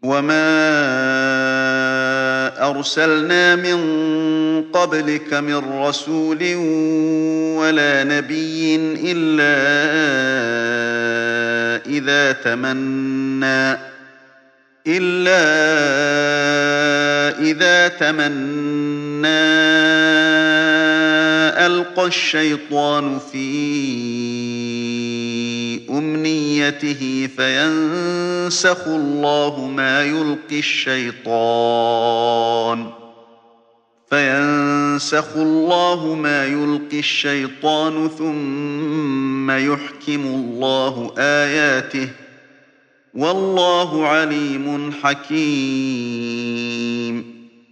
وما أرسلنا من قبلك من رسول ولا نبي إلا إذا تمنى ألقى الشيطان في أمنيته فينسخ الله ما يلقي الشيطان ثم يحكم الله آياته والله عليم حكيم.